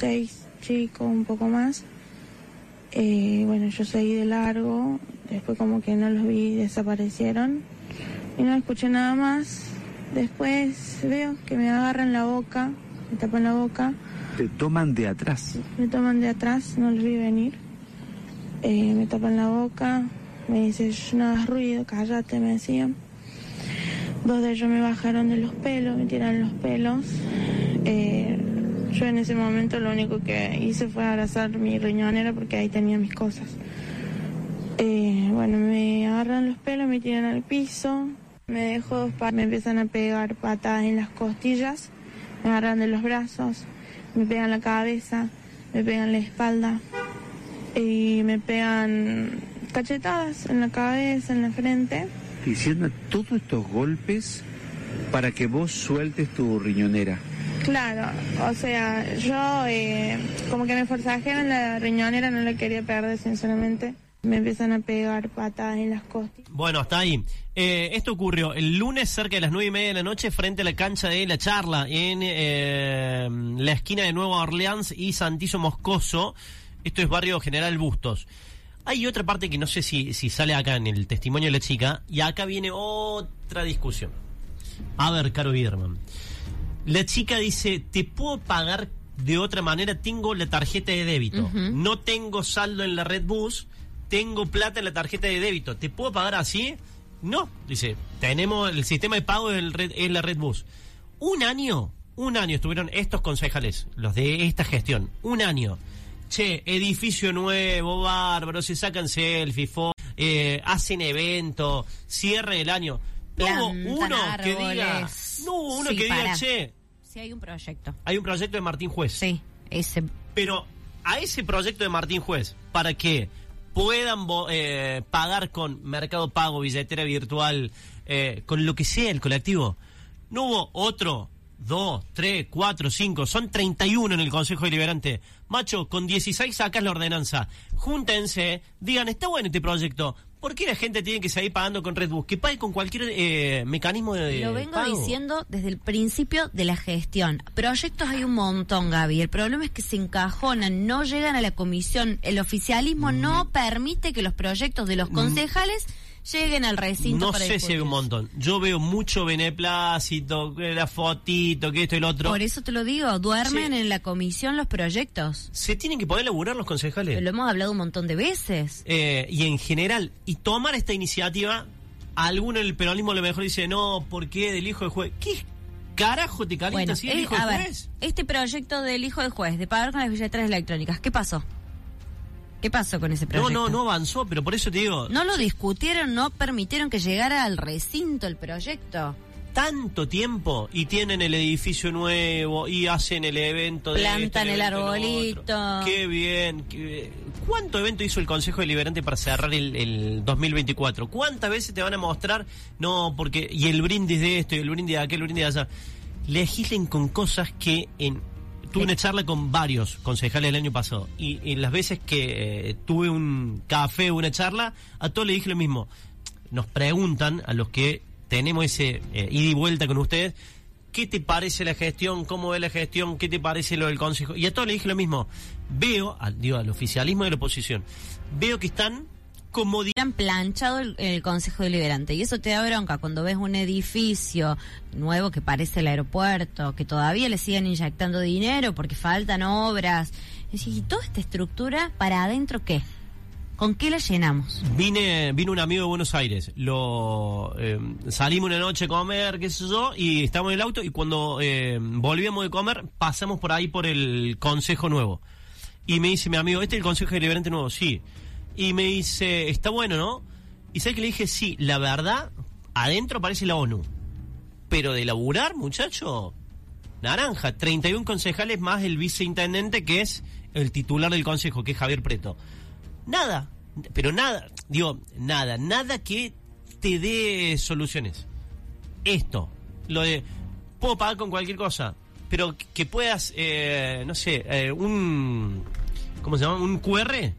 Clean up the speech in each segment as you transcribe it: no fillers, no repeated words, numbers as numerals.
6 chicos, un poco más. Bueno, yo seguí de largo, después como que no los vi, desaparecieron y no escuché nada más. Después veo que me agarran la boca, me tapan la boca. ¿Te toman de atrás? Me toman de atrás, no los vi venir. Me tapan la boca, me dicen, no hagas ruido, cállate, me decían. 2 de ellos me bajaron de los pelos, me tiraron los pelos. Yo en ese momento lo único que hice fue abrazar mi riñonera porque ahí tenía mis cosas. Bueno, me agarran los pelos, me tiran al piso, me dejo me empiezan a pegar patadas en las costillas, me agarran de los brazos, me pegan la cabeza, me pegan la espalda y me pegan cachetadas en la cabeza, en la frente. Diciendo todos estos golpes para que vos sueltes tu riñonera. Claro, o sea, yo como que me forzajearon la riñonera, no la quería perder, sinceramente. Me empiezan a pegar patadas en las costillas. Bueno, hasta ahí. Esto ocurrió el lunes cerca de las 9:30 de la noche frente a la cancha de La Charla, en la esquina de Nueva Orleans y Santillo Moscoso. Esto es barrio General Bustos. Hay otra parte que no sé si sale acá en el testimonio de la chica, y acá viene otra discusión. A ver, Caro Biderman. La chica dice, te puedo pagar de otra manera, tengo la tarjeta de débito. No tengo saldo en la Redbus, tengo plata en la tarjeta de débito. ¿Te puedo pagar así? No, dice, tenemos el sistema de pago en la Redbus. Un año estuvieron estos concejales, los de esta gestión, un año. Che, edificio nuevo, bárbaro, se sacan selfies, hacen eventos, cierran el año. No uno que diga, che. Sí, hay un proyecto. Hay un proyecto de Martín Juez. Sí, ese. Pero a ese proyecto de Martín Juez, para que puedan pagar con Mercado Pago, billetera virtual, con lo que sea el colectivo, no hubo otro, 2, 3, 4, 5, son 31 en el Consejo Deliberante. Macho, con 16 sacas la ordenanza. Júntense, digan, está bueno este proyecto. ¿Por qué la gente tiene que seguir pagando con Redbus? Que pague con cualquier mecanismo de Lo vengo pago. diciendo desde el principio de la gestión. Proyectos hay un montón, Gaby. El problema es que se encajonan, no llegan a la comisión. El oficialismo no permite que los proyectos de los concejales lleguen al recinto. No sé si hay un montón. Yo veo mucho beneplácito, la fotito, que esto y lo otro. Por eso te lo digo, duermen en la comisión los proyectos. Se tienen que poder laburar los concejales. Lo hemos hablado un montón de veces. Y en general, y tomar esta iniciativa, alguno en el peronismo a lo mejor dice, no, ¿por qué del hijo del juez? ¿Qué carajo te calienta si es el hijo del juez? Este proyecto del hijo del juez, de pagar con las billeteras electrónicas, ¿qué pasó? ¿Qué pasó con ese proyecto? No avanzó, pero por eso te digo... No lo discutieron, no permitieron que llegara al recinto el proyecto. Tanto tiempo, y tienen el edificio nuevo, y hacen el evento de... Plantan el arbolito. Qué bien. ¿Cuánto evento hizo el Consejo Deliberante para cerrar el 2024? ¿Cuántas veces te van a mostrar? No, porque... Y el brindis de esto, y el brindis de aquel, el brindis de allá. Legislen con cosas que tuve una charla con varios concejales el año pasado, y en las veces que tuve un café o una charla, a todos les dije lo mismo. Nos preguntan, a los que tenemos ese ida y vuelta con ustedes, ¿qué te parece la gestión? ¿Cómo ve la gestión? ¿Qué te parece lo del consejo? Y a todos les dije lo mismo. Veo, al oficialismo y a la oposición, veo que están como han planchado el Consejo Deliberante, y eso te da bronca cuando ves un edificio nuevo que parece el aeropuerto, que todavía le siguen inyectando dinero porque faltan obras. ¿Y toda esta estructura para adentro qué? ¿Con qué la llenamos? Vino un amigo de Buenos Aires, salimos una noche a comer, qué sé yo, y estamos en el auto, y cuando volvíamos de comer, pasamos por ahí por el Consejo Nuevo. Y me dice mi amigo, ¿este es el Consejo Deliberante Nuevo? Sí. Y me dice, está bueno, ¿no? Y ¿sabes que le dije? Sí, la verdad, adentro aparece la ONU. Pero de laburar, muchacho, naranja. 31 concejales más el viceintendente, que es el titular del consejo, que es Javier Preto. Nada, pero nada, nada que te dé soluciones. Esto, lo de, puedo pagar con cualquier cosa, pero que puedas, no sé, ¿cómo se llama? Un QR.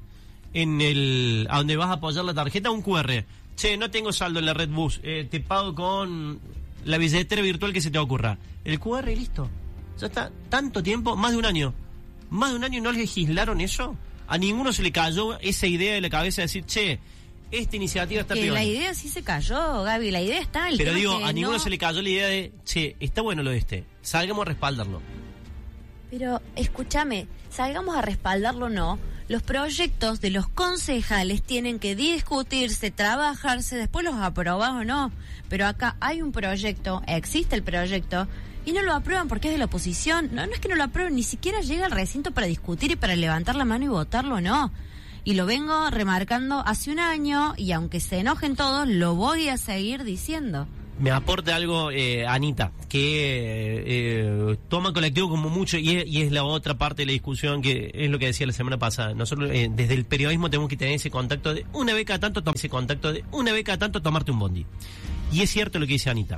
A donde vas a apoyar la tarjeta, un QR. Che, no tengo saldo en la Redbus, te pago con la billetera virtual que se te ocurra. El QR y listo. Ya está, tanto tiempo, más de un año. ¿Más de un año no legislaron eso? A ninguno se le cayó esa idea de la cabeza de decir, che, esta iniciativa está peor. La idea sí se cayó, Gaby, la idea está. Pero digo, a ninguno se le cayó la idea de, che, está bueno lo de salgamos a respaldarlo. Pero, escúchame, salgamos a respaldarlo o no, los proyectos de los concejales tienen que discutirse, trabajarse, después los aprobás o no. Pero acá hay un proyecto, existe el proyecto, y no lo aprueban porque es de la oposición. No es que no lo aprueben, ni siquiera llega al recinto para discutir y para levantar la mano y votarlo, no. Y lo vengo remarcando hace un año, y aunque se enojen todos, lo voy a seguir diciendo. Me aporta algo, Anita, que toma colectivo como mucho, y es la otra parte de la discusión, que es lo que decía la semana pasada. Nosotros desde el periodismo tenemos que tener ese contacto de una vez cada tanto, tomarte un bondi. Y es cierto lo que dice Anita.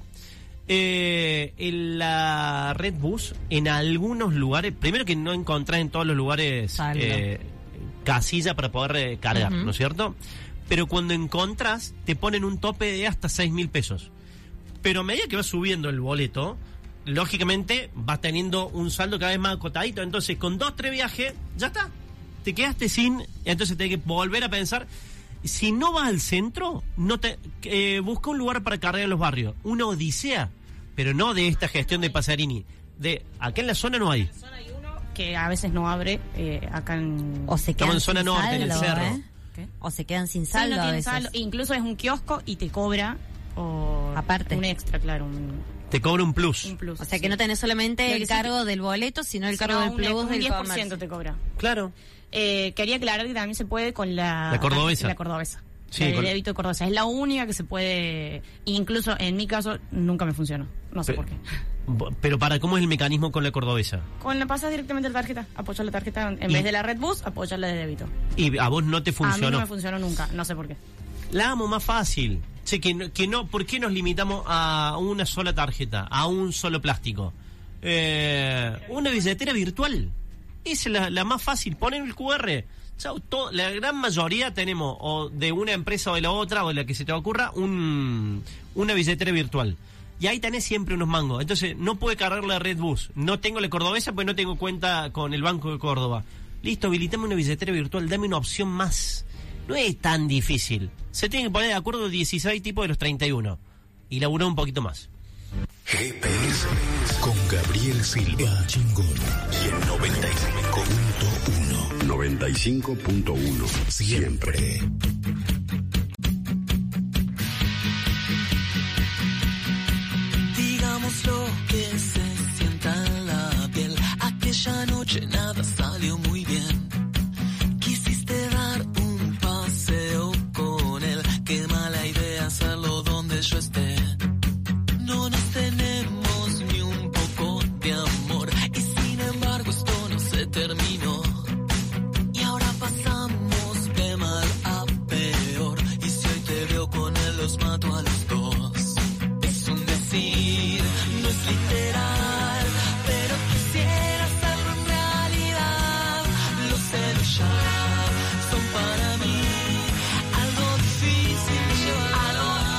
En la Red Bus, en algunos lugares, primero que no encontrás en todos los lugares casilla para poder cargar, ¿no es cierto? Pero cuando encontrás, te ponen un tope de hasta 6.000 pesos. Pero a medida que vas subiendo el boleto, lógicamente vas teniendo un saldo cada vez más acotadito. Entonces, con 2-3 viajes, ya está. Te quedaste sin. Entonces, tenés que volver a pensar. Si no vas al centro, busca un lugar para cargar en los barrios. Una odisea, pero no de esta gestión de Pasarini. Acá en la zona no hay. En la zona hay uno que a veces no abre. Acá en. O se quedan en zona sin norte, saldo, en el cerro. ¿Qué? O se quedan sin saldo, no a tiene veces. saldo. Incluso es un kiosco y te cobra. Aparte. Un extra, claro. Te cobra un plus. Un plus. O sea que no tenés solamente el cargo del boleto, sino el cargo del plus del 10% comercio. te cobra. Claro. Quería aclarar que también se puede con la cordobesa. La cordobesa. Sí, el débito cordobesa. Es la única que se puede. Incluso en mi caso nunca me funcionó. No sé por qué. Pero ¿cómo es el mecanismo con la cordobesa? Con la pasas directamente la tarjeta. Apoyas la tarjeta en vez de la Red Bus, apoyas la de débito. Y a vos no te funcionó. A mí no me funcionó nunca. No sé por qué. La amo más fácil. Che, que no, ¿por qué nos limitamos a una sola tarjeta, a un solo plástico? Una billetera virtual. Esa es la más fácil. Ponen el QR. Chau, la gran mayoría tenemos, o de una empresa o de la otra, o de la que se te ocurra, una billetera virtual. Y ahí tenés siempre unos mangos. Entonces, no puede cargar la Red Bus. No tengo la cordobesa, pues no tengo cuenta con el Banco de Córdoba. Listo, habilitame una billetera virtual, dame una opción más. No es tan difícil. Se tienen que poner de acuerdo 16 tipos de los 31. Y laburar un poquito más. GPS con Gabriel Silva, Chingón. Y el 95.1. 95.1. Siempre. Digamos lo que se sienta en la piel. Aquella noche nada salió muy bien. Quisiste dar un paseo con él. Qué mala idea hacerlo donde yo esté. No nos tenemos ni un poco de amor. Y sin embargo esto no se terminó. Y ahora pasamos de mal a peor. Y si hoy te veo con él los mato a los dos. Es un decir, no es literal, pero quisiera hacerlo en realidad. Los celos ya son para mí algo difícil de llevar.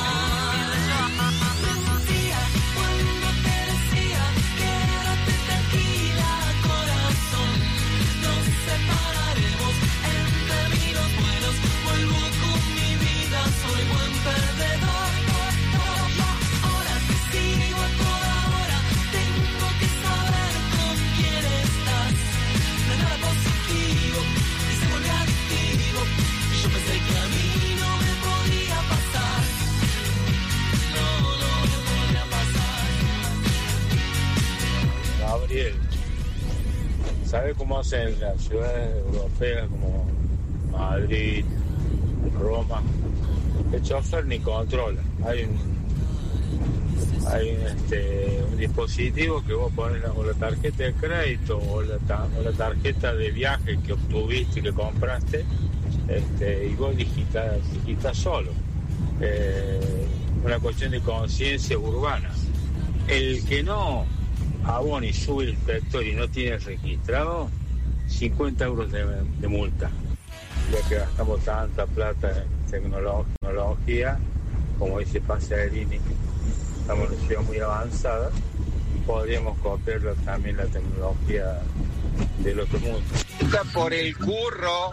Me sentía cuando te decía quédate tranquila, corazón. Nos separaremos en términos buenos. Vuelvo con mi vida, soy buen perdedor. Ahora te sigo a toda hora. Tengo que saber con quién estás. No es nada positivo y se vuelve adictivo. Yo pensé que a mí no me podía pasar. No me podía pasar. Gabriel, ¿sabe cómo hacen en las ciudades europeas como Madrid, Roma? El chofer ni controla. Hay un dispositivo que vos pones o la tarjeta de crédito o la tarjeta de viaje que obtuviste y que compraste, y vos digitas solo. Una cuestión de conciencia urbana. El que no abona y sube el inspector y no tiene registrado, 50 euros de multa. Ya que gastamos tanta plata en tecnología, como dice Pasarini, estamos en una ciudad muy avanzada, podríamos copiar también la tecnología del otro mundo. Por el curro,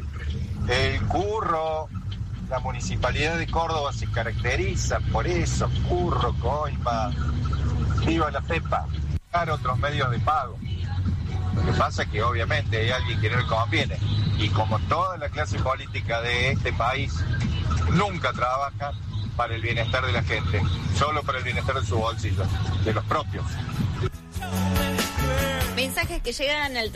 la Municipalidad de Córdoba se caracteriza por eso, curro, coima, viva la pepa, buscar otros medios de pago. Lo que pasa es que obviamente hay alguien que no le conviene, y como toda la clase política de este país nunca trabaja para el bienestar de la gente, solo para el bienestar de su bolsillo, de los propios. Mensajes que llegan al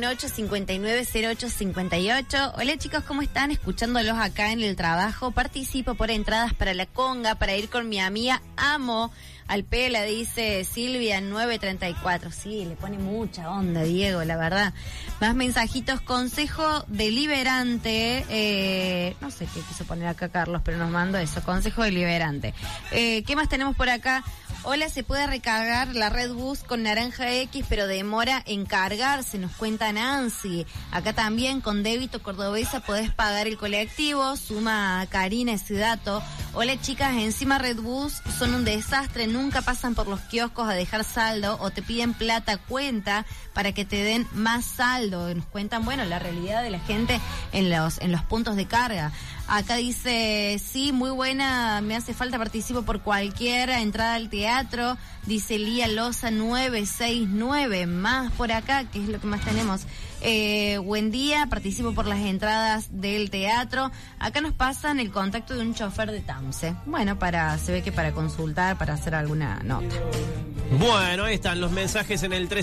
3518-590858. Hola chicos, ¿cómo están? Escuchándolos acá en el trabajo. Participo por entradas para la conga, para ir con mi amiga. Amo al Pela, dice Silvia 934. Sí, le pone mucha onda, Diego, la verdad. Más mensajitos. Consejo deliberante. No sé qué quiso poner acá Carlos, pero nos mandó eso. Consejo deliberante. ¿Qué más tenemos por acá? Hola, se puede recargar la Red Bus con Naranja X, pero demora en cargarse, nos cuenta Nancy. Acá también con débito cordobesa podés pagar el colectivo, suma a Karina ese dato. Hola chicas, encima Red Bus son un desastre, nunca pasan por los kioscos a dejar saldo o te piden plata a cuenta para que te den más saldo. Nos cuentan, bueno, la realidad de la gente en los puntos de carga. Acá dice, sí, muy buena, me hace falta, participo por cualquier entrada al teatro, dice Lía Loza 969, más por acá, que es lo que más tenemos. Buen día, participo por las entradas del teatro. Acá nos pasan el contacto de un chofer de TAMSE. Bueno, se ve que para consultar, para hacer alguna nota. Bueno, ahí están los mensajes en el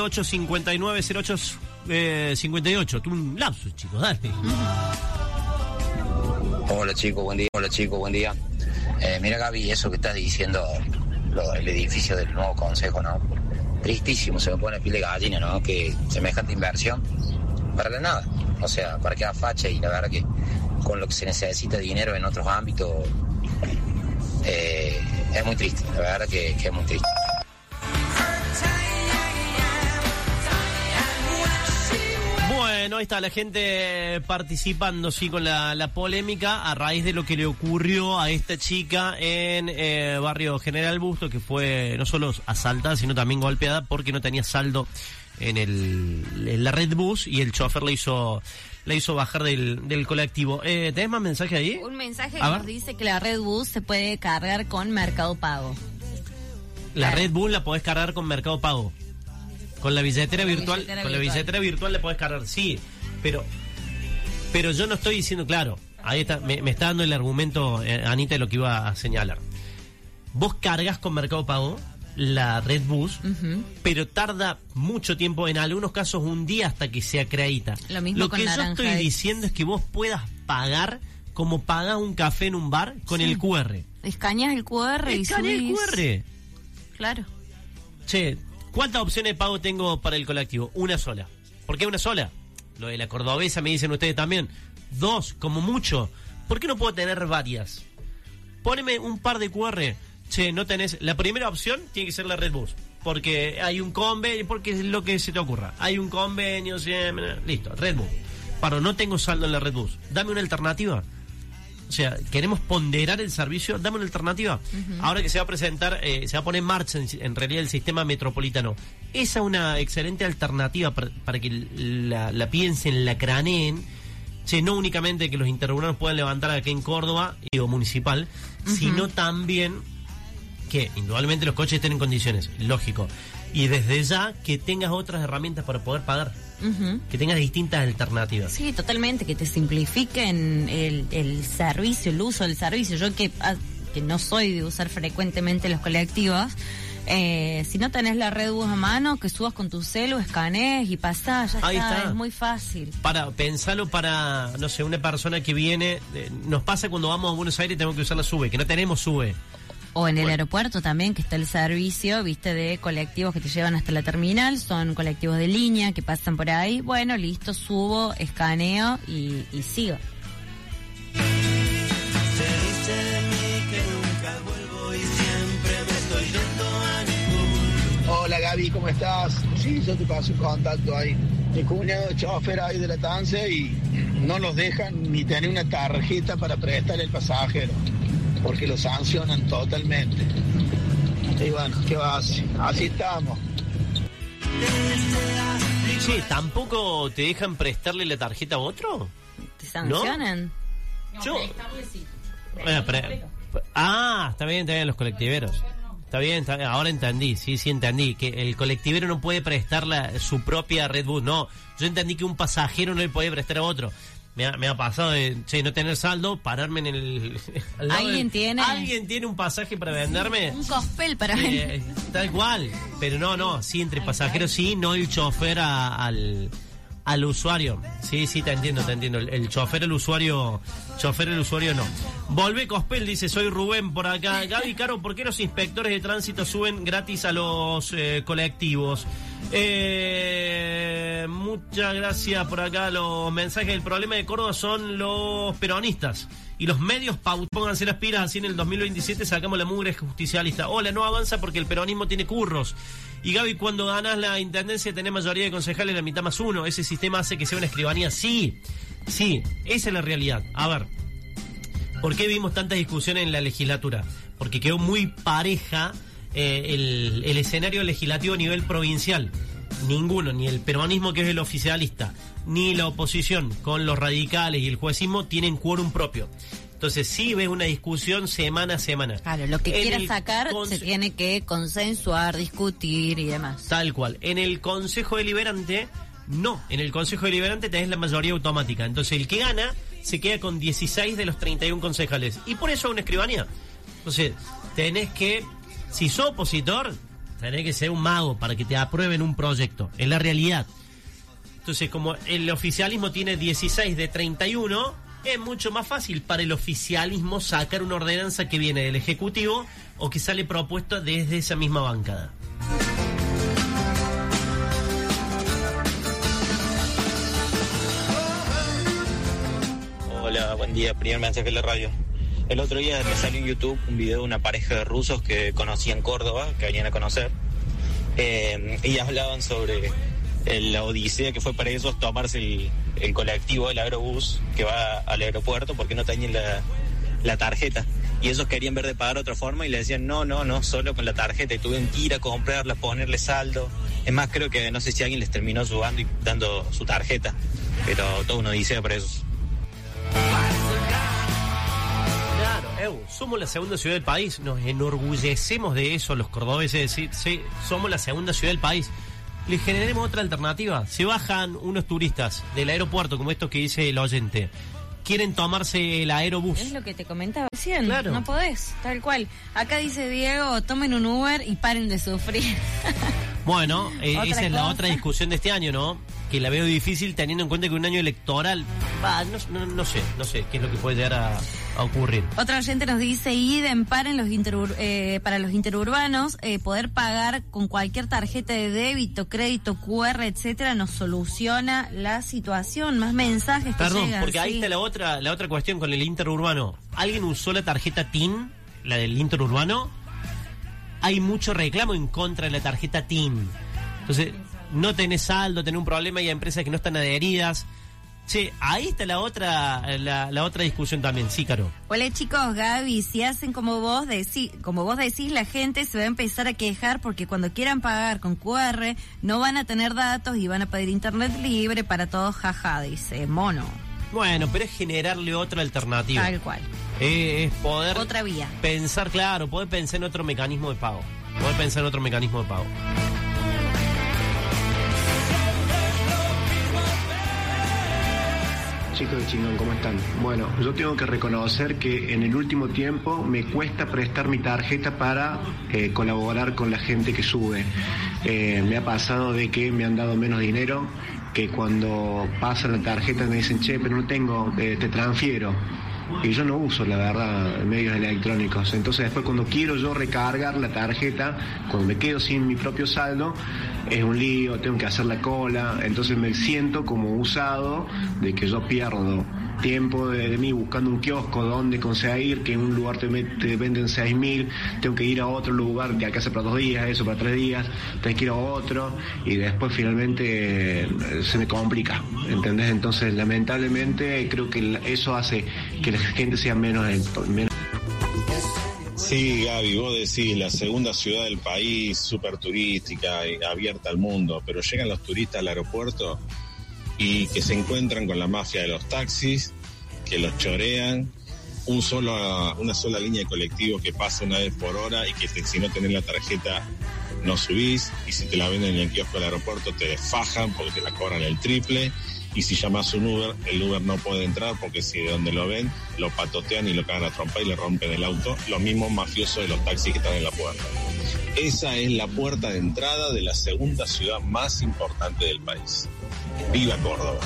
3518-590858. Tú un lapsus, chicos, dale. Hola chicos, buen día. Mira Gaby, eso que estás diciendo, el edificio del nuevo consejo, ¿no? Tristísimo, se me pone piel de gallina, ¿no? Que semejante inversión para la nada, o sea, para que haga facha, y la verdad que con lo que se necesita dinero en otros ámbitos es muy triste, la verdad que es muy triste. Bueno, ahí está la gente participando, sí, con la polémica a raíz de lo que le ocurrió a esta chica en barrio General Busto, que fue no solo asaltada, sino también golpeada porque no tenía saldo en la Red Bus y el chofer la hizo bajar del colectivo. ¿Tenés más mensaje ahí? Un mensaje que nos dice que la Red Bus se puede cargar con Mercado Pago. La Red Bus la podés cargar con Mercado Pago. Con la billetera virtual, le podés cargar, sí, pero yo no estoy diciendo, claro, ahí está, me está dando el argumento, Anita, de lo que iba a señalar. Vos cargas con Mercado Pago la Red Bus, pero tarda mucho tiempo, en algunos casos un día hasta que se acredita. Lo que yo estoy diciendo es que vos puedas pagar como pagás un café en un bar con el QR. Escaneas el QR y Escanea el QR. Claro. Che, ¿cuántas opciones de pago tengo para el colectivo? Una sola. ¿Por qué una sola? Lo de la cordobesa me dicen ustedes también. 2, como mucho. ¿Por qué no puedo tener varias? Poneme un par de QR. Che, no tenés... La primera opción tiene que ser la Red Bus. Porque hay un convenio, porque es lo que se te ocurra. Hay un convenio, listo, Red Bus. Pero no tengo saldo en la Red Bus. Dame una alternativa. O sea, queremos ponderar el servicio, dame una alternativa. Ahora que se va a presentar, se va a poner en marcha en realidad el sistema metropolitano. Esa es una excelente alternativa para que la piensen, la craneen. No únicamente que los interurbanos puedan levantar acá en Córdoba o municipal, sino también que indudablemente los coches estén en condiciones, lógico. Y desde ya que tengas otras herramientas para poder pagar. Que tengas distintas alternativas. Sí, totalmente, que te simplifiquen el servicio, el uso del servicio. Yo que no soy de usar frecuentemente los colectivos, si no tenés la Red Bus a mano, que subas con tu celu, escanees y pasás, ya está, es muy fácil. Pensalo para, no sé, una persona que viene, nos pasa cuando vamos a Buenos Aires y tenemos que usar la SUBE, que no tenemos SUBE. O en el aeropuerto también, que está el servicio, viste, de colectivos que te llevan hasta la terminal, son colectivos de línea que pasan por ahí. Bueno, listo, subo, escaneo y sigo. Hola Gaby, ¿cómo estás? Sí, yo te paso un contacto ahí. Mi cuñado chofer ahí de la TAMSE y no nos dejan ni tener una tarjeta para prestar el pasajero, porque lo sancionan totalmente. Y bueno, ¿qué va a hacer? Así estamos. Che, ¿tampoco te dejan prestarle la tarjeta a otro? ¿Te sancionan? No, Yo... prestarle sí. Bueno, está bien, los colectiveros. Está bien, ahora entendí, sí, entendí. Que el colectivero no puede prestar su propia Red Bull. No, yo entendí que un pasajero no le puede prestar a otro. Me ha pasado de, no tener saldo, pararme en el... ¿Alguien tiene un pasaje para venderme? Un cospel para vender. Tal cual. Pero no, sí, entre pasajeros sí, no el chofer al usuario. Sí, te entiendo. El chofer al usuario no. Volvé Cospel, dice, soy Rubén por acá. Gaby, Caro, ¿por qué los inspectores de tránsito suben gratis a los colectivos? Muchas gracias por acá. Los mensajes del problema de Córdoba son los peronistas y los medios pónganse las pilas, así en el 2027 sacamos la mugre justicialista. Hola, no avanza porque el peronismo tiene curros. Y Gaby, cuando ganas la intendencia tenés mayoría de concejales, la mitad más uno. Ese sistema hace que sea una escribanía. Sí, esa es la realidad. A ver, ¿por qué vimos tantas discusiones en la legislatura? Porque quedó muy pareja el escenario legislativo a nivel provincial. Ninguno, ni el peronismo, que es el oficialista, ni la oposición con los radicales y el juecismo tienen quórum propio. Entonces sí ves una discusión semana a semana. Claro, lo que quieras sacar se tiene que consensuar, discutir y demás. Tal cual. En el Consejo Deliberante, no. En el Consejo Deliberante tenés la mayoría automática. Entonces el que gana se queda con 16 de los 31 concejales. Y por eso es una escribanía. Entonces tenés que, si sos opositor, tenés que ser un mago para que te aprueben un proyecto. Es la realidad. Entonces, como el oficialismo tiene 16 de 31... es mucho más fácil para el oficialismo sacar una ordenanza que viene del Ejecutivo o que sale propuesta desde esa misma bancada. Hola, buen día, primer mensaje de la radio. El otro día me salió en YouTube un video de una pareja de rusos que conocí en Córdoba, que venían a conocer, y hablaban sobre la odisea que fue para ellos tomarse el colectivo, el aerobús que va al aeropuerto porque no tenían la tarjeta. Y ellos querían ver de pagar de otra forma y le decían no, solo con la tarjeta. Y tuvieron que ir a comprarla, ponerle saldo. Es más, creo que no sé si alguien les terminó ayudando y dando su tarjeta. Pero todo una odisea para ellos. Claro, somos la segunda ciudad del país. Nos enorgullecemos de eso los cordobeses. Sí, somos la segunda ciudad del país. Les generemos otra alternativa. Se bajan unos turistas del aeropuerto, como estos que dice el oyente. Quieren tomarse el aerobús. Es lo que te comentaba recién. Claro. No podés, tal cual. Acá dice Diego, tomen un Uber y paren de sufrir. Bueno, esa es la otra discusión de este año, ¿no? Que la veo difícil teniendo en cuenta que un año electoral, no sé qué es lo que puede llegar a ocurrir. Otra oyente nos dice, idem para los interurbanos, poder pagar con cualquier tarjeta de débito, crédito, QR, etcétera, nos soluciona la situación. Más mensajes que Perdón, llegan, porque ahí está la otra cuestión con el interurbano. ¿Alguien usó la tarjeta TIN, la del interurbano? Hay mucho reclamo en contra de la tarjeta TIN. Entonces, no tenés saldo, tenés un problema y hay empresas que no están adheridas. Che, ahí está la otra discusión también, sí, Caro. Hola chicos, Gaby, si hacen como vos decís, la gente se va a empezar a quejar porque cuando quieran pagar con QR no van a tener datos y van a pedir internet libre para todos, jaja, dice Mono. Bueno, pero es generarle otra alternativa. Tal cual. Es poder... otra vía. Poder pensar en otro mecanismo de pago. Chicos de Chingón, ¿cómo están? Bueno, yo tengo que reconocer que en el último tiempo me cuesta prestar mi tarjeta para colaborar con la gente que sube. Me ha pasado de que me han dado menos dinero, que cuando pasa la tarjeta me dicen, che, pero no tengo, te transfiero. Y yo no uso, la verdad, medios electrónicos. Entonces después cuando quiero yo recargar la tarjeta, cuando me quedo sin mi propio saldo, es un lío, tengo que hacer la cola. Entonces me siento como usado de que yo pierdo tiempo de mí buscando un kiosco donde conseguir, que en un lugar te venden 6.000, tengo que ir a otro lugar que acá hace para 2 días, eso para 3 días, tengo que ir a otro y después finalmente se me complica, ¿entendés? Entonces lamentablemente creo que eso hace que la gente sea menos Sí, Gaby, vos decís, la segunda ciudad del país, súper turística y abierta al mundo, pero llegan los turistas al aeropuerto y que se encuentran con la mafia de los taxis, que los chorean, una sola línea de colectivo que pasa una vez por hora y que si no tenés la tarjeta no subís, y si te la venden en el kiosco del aeropuerto te fajan porque te la cobran el triple, y si llamas un Uber, el Uber no puede entrar porque si de donde lo ven, lo patotean y lo cagan a trompa y le rompen el auto, los mismos mafiosos de los taxis que están en la puerta. Esa es la puerta de entrada de la segunda ciudad más importante del país. ¡Viva Córdoba!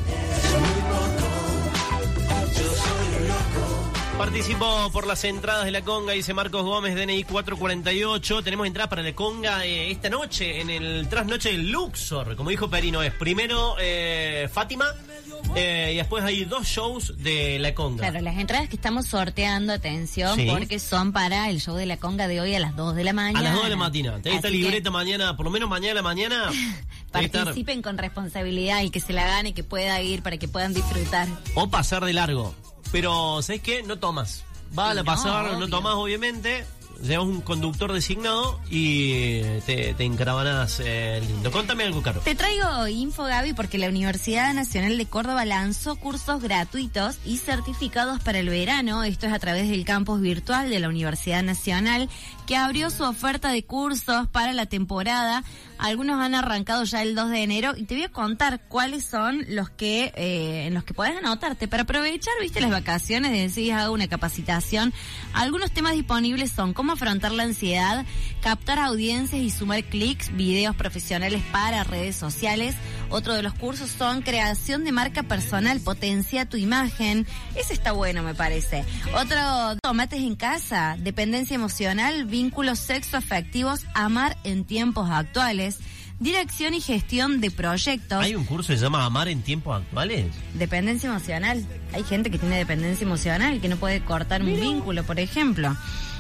Participó por las entradas de la conga, dice Marcos Gómez, DNI 448. Tenemos entradas para la conga esta noche en el trasnoche del Luxor. Como dijo Perino, es primero Fátima y después hay 2 shows de la conga. Claro, las entradas que estamos sorteando, atención, sí, porque son para el show de la conga de hoy a las 2 de la mañana. A las 2 de la mañana. Te esta libreta mañana, por lo menos mañana. Participen con responsabilidad y que se la gane, que pueda ir para que puedan disfrutar. O pasar de largo. Pero, ¿sabes qué? No tomas. Va a la pasar, no tomas, obviamente. Llevas un conductor designado y te encaravanás lindo. Contame algo, Caro. Te traigo info, Gaby, porque la Universidad Nacional de Córdoba lanzó cursos gratuitos y certificados para el verano. Esto es a través del campus virtual de la Universidad Nacional, que abrió su oferta de cursos para la temporada. Algunos han arrancado ya el 2 de enero y te voy a contar cuáles son los que en los que podés anotarte para aprovechar, viste, las vacaciones, decís, hago una capacitación. Algunos temas disponibles son cómo afrontar la ansiedad, captar audiencias y sumar clics, videos profesionales para redes sociales. Otro de los cursos son creación de marca personal, potencia tu imagen. Ese está bueno, me parece. Otro, tomates en casa, dependencia emocional, vínculos sexoafectivos, amar en tiempos actuales. Dirección y gestión de proyectos. ¿Hay un curso que se llama Amar en tiempos actuales? Dependencia emocional. Hay gente que tiene dependencia emocional y que no puede cortar un vínculo, por ejemplo.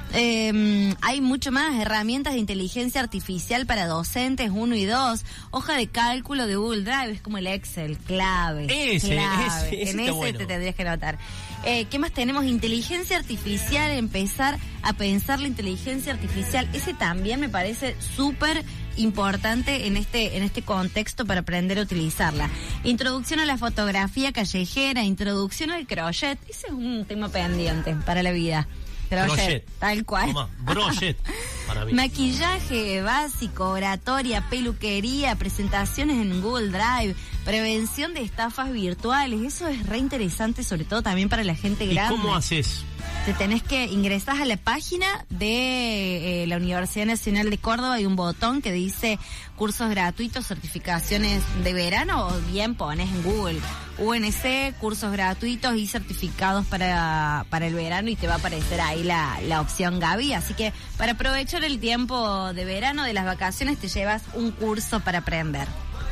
Hay mucho más, herramientas de inteligencia artificial para docentes 1 y 2, hoja de cálculo de Google Drive, es como el Excel, clave. Ese en ese bueno. Te tendrías que anotar. ¿Qué más tenemos? Inteligencia artificial, empezar a pensar la inteligencia artificial. Ese también me parece súper importante en este contexto para aprender a utilizarla. Introducción a la fotografía callejera, introducción al crochet. Ese es un tema pendiente para la vida. Crochet, tal cual. Brochet, para mí. Maquillaje básico, oratoria, peluquería, presentaciones en Google Drive, prevención de estafas virtuales. Eso es re interesante, sobre todo también para la gente grande. ¿Y cómo haces? Te tenés que ingresar a la página de la Universidad Nacional de Córdoba. Hay un botón que dice cursos gratuitos, certificaciones de verano, o bien pones en Google UNC, cursos gratuitos y certificados para el verano, y te va a aparecer ahí la opción, Gaby. Así que para aprovechar el tiempo de verano, de las vacaciones, te llevas un curso para aprender.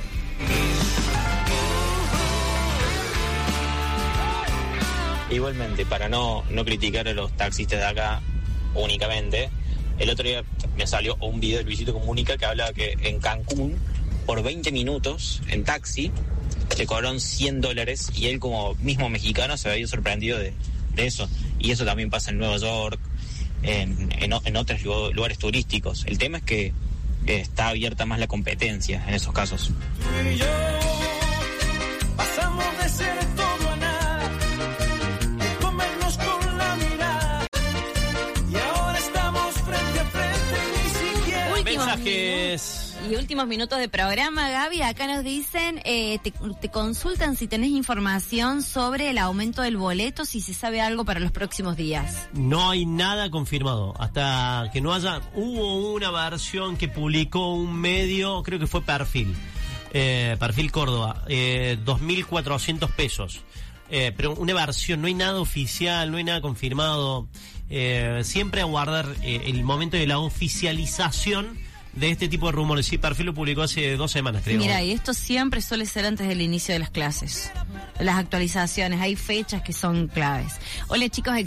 Igualmente, para no criticar a los taxistas de acá únicamente, el otro día me salió un video de Luisito Comunica que hablaba que en Cancún, por 20 minutos en taxi, le cobraron $100, y él, como mismo mexicano, se había sorprendido de eso. Y eso también pasa en Nueva York, en otros lugares turísticos. El tema es que está abierta más la competencia en esos casos. Tú y yo pasamos de ser todo a nada, de comernos con la mirada, y ahora estamos frente a frente, ni siquiera... Mensajes. Y últimos minutos de programa, Gaby. Acá nos dicen, te consultan si tenés información sobre el aumento del boleto, si se sabe algo para los próximos días. No hay nada confirmado. Hasta que no haya... Hubo una versión que publicó un medio, creo que fue Perfil Córdoba, 2.400 pesos. Pero una versión, no hay nada oficial, no hay nada confirmado. Siempre aguardar el momento de la oficialización de este tipo de rumores. Sí, Perfil lo publicó hace 2 semanas, creo. Mira, y esto siempre suele ser antes del inicio de las clases. Las actualizaciones, hay fechas que son claves. Hola, chicos,